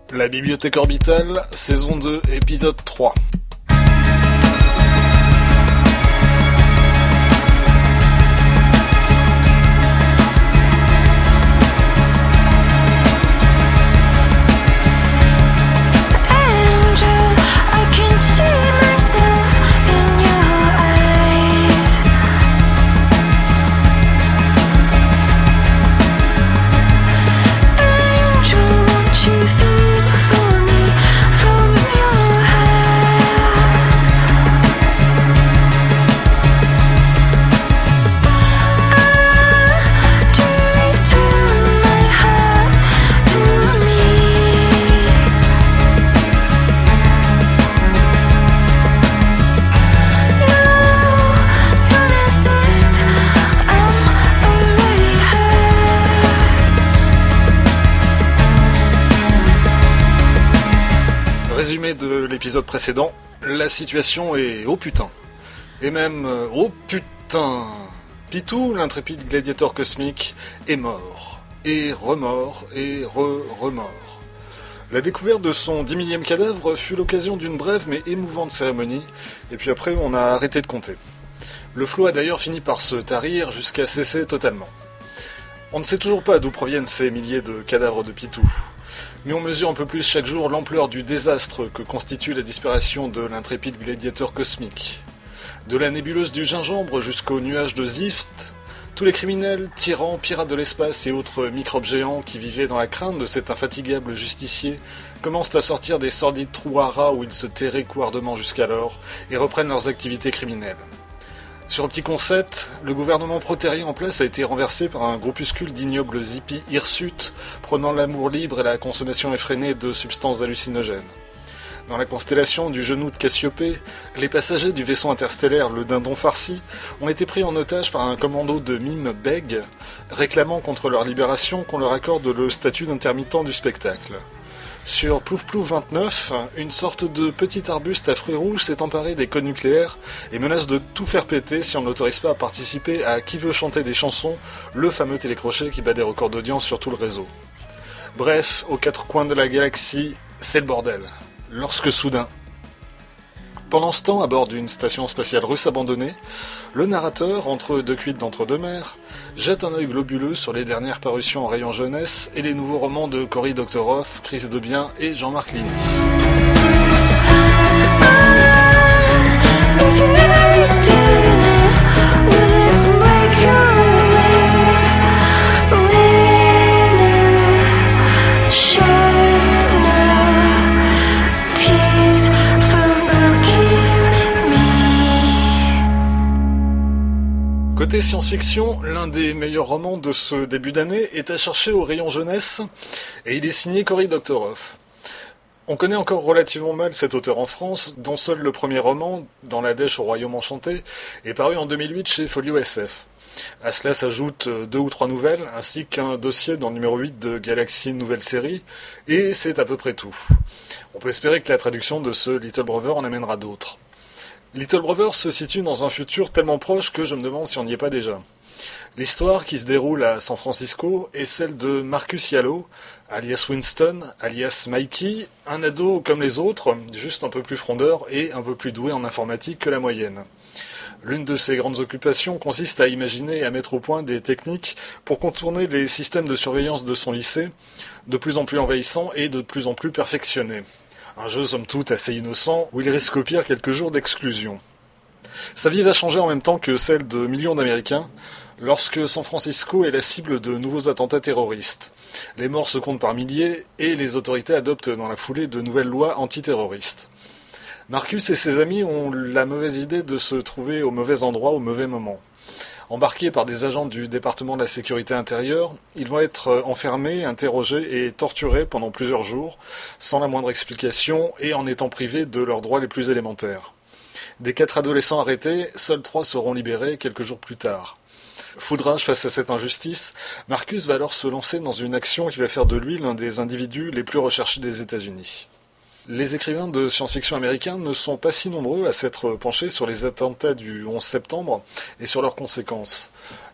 La Bibliothèque Orbitale, saison 2, épisode 3. Résumé de l'épisode précédent, la situation est oh putain. Et même oh putain. Pitou, l'intrépide gladiateur cosmique, est mort. Et remort, et remort. La découverte de son 10 millième cadavre fut l'occasion d'une brève mais émouvante cérémonie, et puis après on a arrêté de compter. Le flot a d'ailleurs fini par se tarir jusqu'à cesser totalement. On ne sait toujours pas d'où proviennent ces milliers de cadavres de Pitou. Mais on mesure un peu plus chaque jour l'ampleur du désastre que constitue la disparition de l'intrépide gladiateur cosmique. De la nébuleuse du gingembre jusqu'au nuage de Zift, tous les criminels, tyrans, pirates de l'espace et autres microbes géants qui vivaient dans la crainte de cet infatigable justicier commencent à sortir des sordides trous à rats où ils se terraient couardement jusqu'alors et reprennent leurs activités criminelles. Sur un petit concept, le gouvernement protérien en place a été renversé par un groupuscule d'ignobles hippies hirsutes prônant l'amour libre et la consommation effrénée de substances hallucinogènes. Dans la constellation du genou de Cassiopée, les passagers du vaisseau interstellaire le Dindon Farci ont été pris en otage par un commando de mimes bègues, réclamant contre leur libération qu'on leur accorde le statut d'intermittent du spectacle. Sur Plouf Plouf 29, une sorte de petit arbuste à fruits rouges s'est emparé des codes nucléaires et menace de tout faire péter si on ne l'autorise pas à participer à Qui veut chanter des chansons, le fameux télécrochet qui bat des records d'audience sur tout le réseau. Bref, aux quatre coins de la galaxie, c'est le bordel. Lorsque soudain... Pendant ce temps, à bord d'une station spatiale russe abandonnée, le narrateur, entre deux cuites d'entre deux mers, jette un œil globuleux sur les dernières parutions en rayon jeunesse et les nouveaux romans de Cory Doctorow, Chris Debien et Jean-Marc Ligny. Côté science-fiction, l'un des meilleurs romans de ce début d'année est à chercher au rayon jeunesse, et il est signé Cory Doctorow. On connaît encore relativement mal cet auteur en France, dont seul le premier roman, Dans la dèche au royaume enchanté, est paru en 2008 chez Folio SF. À cela s'ajoutent 2 ou 3 nouvelles, ainsi qu'un dossier dans le numéro 8 de Galaxy Nouvelle Série, et c'est à peu près tout. On peut espérer que la traduction de ce Little Brother en amènera d'autres. Little Brother se situe dans un futur tellement proche que je me demande si on n'y est pas déjà. L'histoire, qui se déroule à San Francisco, est celle de Marcus Yallo, alias Winston, alias Mikey, un ado comme les autres, juste un peu plus frondeur et un peu plus doué en informatique que la moyenne. L'une de ses grandes occupations consiste à imaginer et à mettre au point des techniques pour contourner les systèmes de surveillance de son lycée, de plus en plus envahissants et de plus en plus perfectionnés. Un jeu somme toute assez innocent, où il risque au pire quelques jours d'exclusion. Sa vie va changer en même temps que celle de millions d'Américains, lorsque San Francisco est la cible de nouveaux attentats terroristes. Les morts se comptent par milliers, et les autorités adoptent dans la foulée de nouvelles lois antiterroristes. Marcus et ses amis ont la mauvaise idée de se trouver au mauvais endroit au mauvais moment. Embarqués par des agents du département de la sécurité intérieure, ils vont être enfermés, interrogés et torturés pendant plusieurs jours, sans la moindre explication et en étant privés de leurs droits les plus élémentaires. Des 4 adolescents arrêtés, seuls 3 seront libérés quelques jours plus tard. Foudrage face à cette injustice, Marcus va alors se lancer dans une action qui va faire de lui l'un des individus les plus recherchés des États-Unis. Les écrivains de science-fiction américains ne sont pas si nombreux à s'être penchés sur les attentats du 11 septembre et sur leurs conséquences.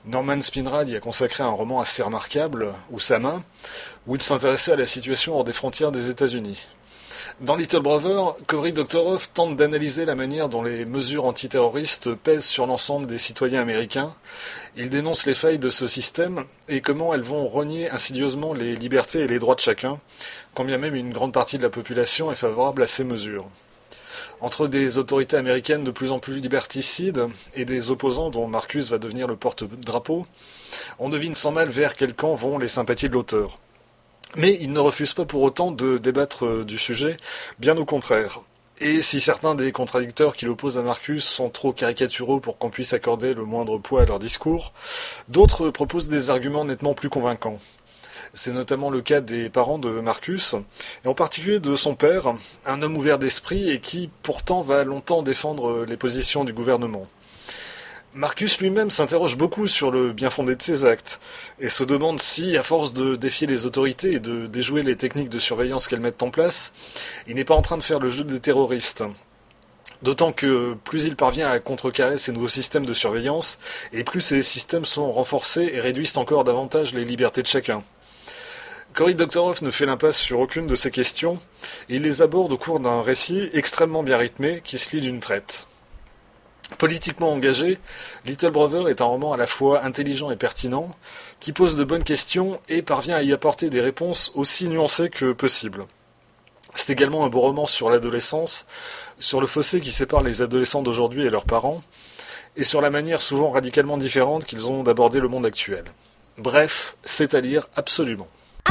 Norman Spinrad y a consacré un roman assez remarquable, Oussama, où il s'intéressait à la situation hors des frontières des États-Unis. Dans Little Brother, Cory Doctorow tente d'analyser la manière dont les mesures antiterroristes pèsent sur l'ensemble des citoyens américains. Il dénonce les failles de ce système et comment elles vont rogner insidieusement les libertés et les droits de chacun, quand bien même une grande partie de la population est favorable à ces mesures. Entre des autorités américaines de plus en plus liberticides et des opposants dont Marcus va devenir le porte-drapeau, on devine sans mal vers quel camp vont les sympathies de l'auteur. Mais il ne refuse pas pour autant de débattre du sujet, bien au contraire. Et si certains des contradicteurs qui l'opposent à Marcus sont trop caricaturaux pour qu'on puisse accorder le moindre poids à leur discours, d'autres proposent des arguments nettement plus convaincants. C'est notamment le cas des parents de Marcus, et en particulier de son père, un homme ouvert d'esprit et qui pourtant va longtemps défendre les positions du gouvernement. Marcus lui-même s'interroge beaucoup sur le bien-fondé de ses actes, et se demande si, à force de défier les autorités et de déjouer les techniques de surveillance qu'elles mettent en place, il n'est pas en train de faire le jeu des terroristes. D'autant que plus il parvient à contrecarrer ces nouveaux systèmes de surveillance, et plus ces systèmes sont renforcés et réduisent encore davantage les libertés de chacun. Cory Doctorow ne fait l'impasse sur aucune de ces questions, et il les aborde au cours d'un récit extrêmement bien rythmé qui se lit d'une traite. Politiquement engagé, Little Brother est un roman à la fois intelligent et pertinent, qui pose de bonnes questions et parvient à y apporter des réponses aussi nuancées que possible. C'est également un beau roman sur l'adolescence, sur le fossé qui sépare les adolescents d'aujourd'hui et leurs parents, et sur la manière souvent radicalement différente qu'ils ont d'aborder le monde actuel. Bref, c'est à lire absolument.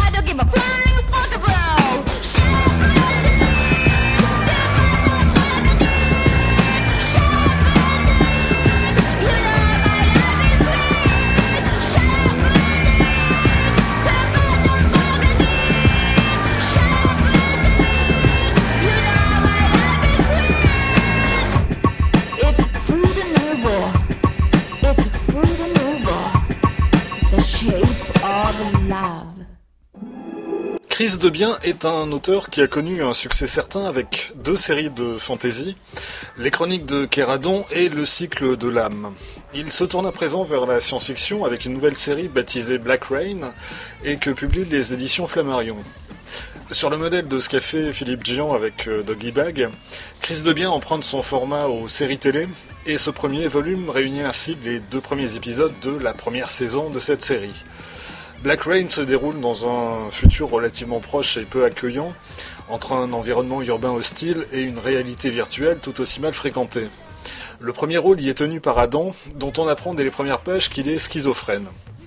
Chris Debien est un auteur qui a connu un succès certain avec 2 séries de fantasy, Les Chroniques de Kéradon et Le Cycle de l'âme. Il se tourne à présent vers la science-fiction avec une nouvelle série baptisée Black Rain et que publient les éditions Flammarion. Sur le modèle de ce qu'a fait Philippe Gian avec Doggy Bag, Chris Debien emprunte son format aux séries télé et ce premier volume réunit ainsi les 2 premiers épisodes de la première saison de cette série. Black Rain se déroule dans un futur relativement proche et peu accueillant, entre un environnement urbain hostile et une réalité virtuelle tout aussi mal fréquentée. Le premier rôle y est tenu par Adam, dont on apprend dès les premières pages qu'il est schizophrène.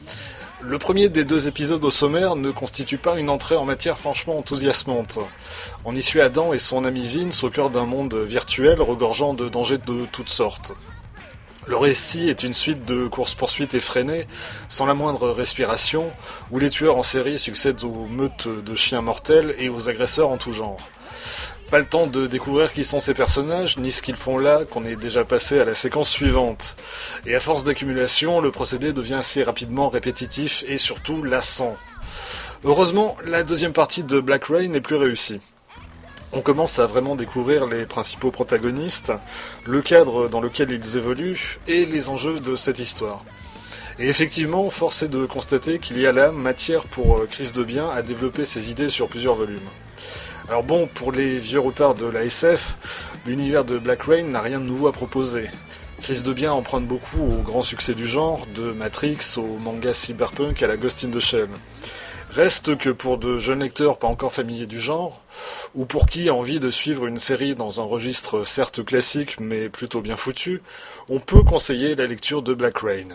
Le premier des 2 épisodes au sommaire ne constitue pas une entrée en matière franchement enthousiasmante. On y suit Adam et son ami Vince au cœur d'un monde virtuel regorgeant de dangers de toutes sortes. Le récit est une suite de courses-poursuites effrénées, sans la moindre respiration, où les tueurs en série succèdent aux meutes de chiens mortels et aux agresseurs en tout genre. Pas le temps de découvrir qui sont ces personnages, ni ce qu'ils font là, qu'on est déjà passé à la séquence suivante. Et à force d'accumulation, le procédé devient assez rapidement répétitif et surtout lassant. Heureusement, la deuxième partie de Black Rain est plus réussie. On commence à vraiment découvrir les principaux protagonistes, le cadre dans lequel ils évoluent et les enjeux de cette histoire. Et effectivement, force est de constater qu'il y a là matière pour Chris Debien à développer ses idées sur plusieurs volumes. Alors bon, pour les vieux routards de la SF, l'univers de Black Rain n'a rien de nouveau à proposer. Chris Debien emprunte beaucoup au grand succès du genre, de Matrix au manga cyberpunk à la Ghost in the Shell. Reste que pour de jeunes lecteurs pas encore familiers du genre, ou pour qui a envie de suivre une série dans un registre certes classique mais plutôt bien foutu, on peut conseiller la lecture de Black Rain.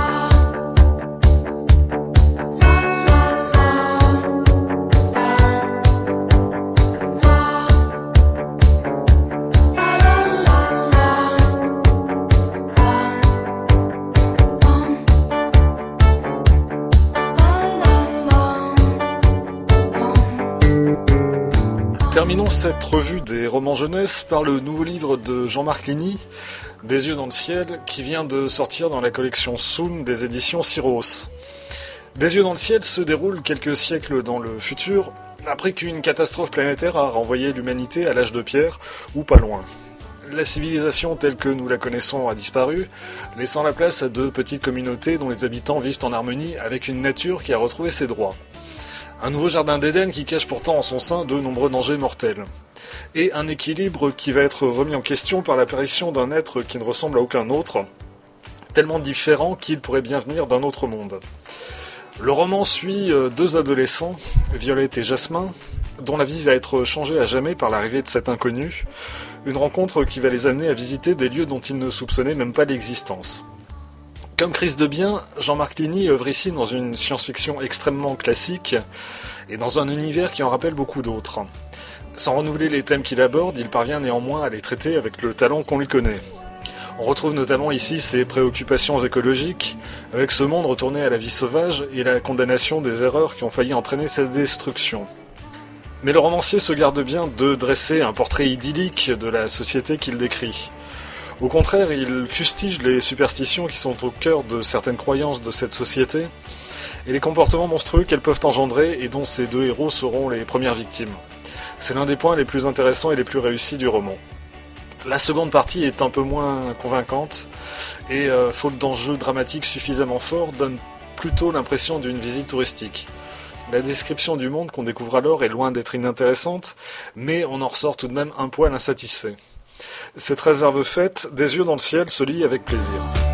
Terminons cette revue des romans jeunesse par le nouveau livre de Jean-Marc Ligny, Des yeux dans le ciel, qui vient de sortir dans la collection Soon des éditions Syros. Des yeux dans le ciel se déroule quelques siècles dans le futur, après qu'une catastrophe planétaire a renvoyé l'humanité à l'âge de pierre, ou pas loin. la civilisation telle que nous la connaissons a disparu, laissant la place à de petites communautés dont les habitants vivent en harmonie avec une nature qui a retrouvé ses droits. Un nouveau jardin d'Éden qui cache pourtant en son sein de nombreux dangers mortels. Et un équilibre qui va être remis en question par l'apparition d'un être qui ne ressemble à aucun autre, tellement différent qu'il pourrait bien venir d'un autre monde. Le roman suit deux adolescents, Violette et Jasmin, dont la vie va être changée à jamais par l'arrivée de cet inconnu, une rencontre qui va les amener à visiter des lieux dont ils ne soupçonnaient même pas l'existence. Comme Chris Debien, Jean-Marc Ligny œuvre ici dans une science-fiction extrêmement classique et dans un univers qui en rappelle beaucoup d'autres. Sans renouveler les thèmes qu'il aborde, il parvient néanmoins à les traiter avec le talent qu'on lui connaît. On retrouve notamment ici ses préoccupations écologiques, avec ce monde retourné à la vie sauvage et la condamnation des erreurs qui ont failli entraîner sa destruction. Mais le romancier se garde bien de dresser un portrait idyllique de la société qu'il décrit. Au contraire, il fustige les superstitions qui sont au cœur de certaines croyances de cette société et les comportements monstrueux qu'elles peuvent engendrer et dont ces deux héros seront les premières victimes. C'est l'un des points les plus intéressants et les plus réussis du roman. La seconde partie est un peu moins convaincante et, faute d'enjeux dramatiques suffisamment forts, donne plutôt l'impression d'une visite touristique. La description du monde qu'on découvre alors est loin d'être inintéressante, mais on en ressort tout de même un poil insatisfait. Cette réserve faite, Des yeux dans le ciel se lit avec plaisir.